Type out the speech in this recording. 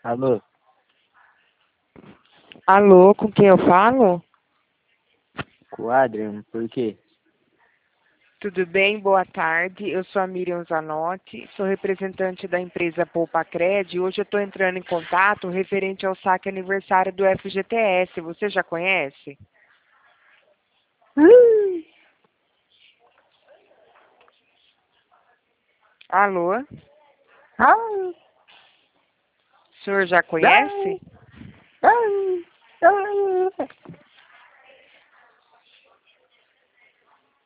Alô? Alô, com quem eu falo? Com o Adrian, por quê? Tudo bem? Boa tarde. Eu sou a Miriam Zanotti, sou representante da empresa Poupacred e hoje eu estou entrando em contato referente ao saque aniversário do FGTS. Você já conhece? Alô? Ah, O senhor já ah, conhece? ah, ah.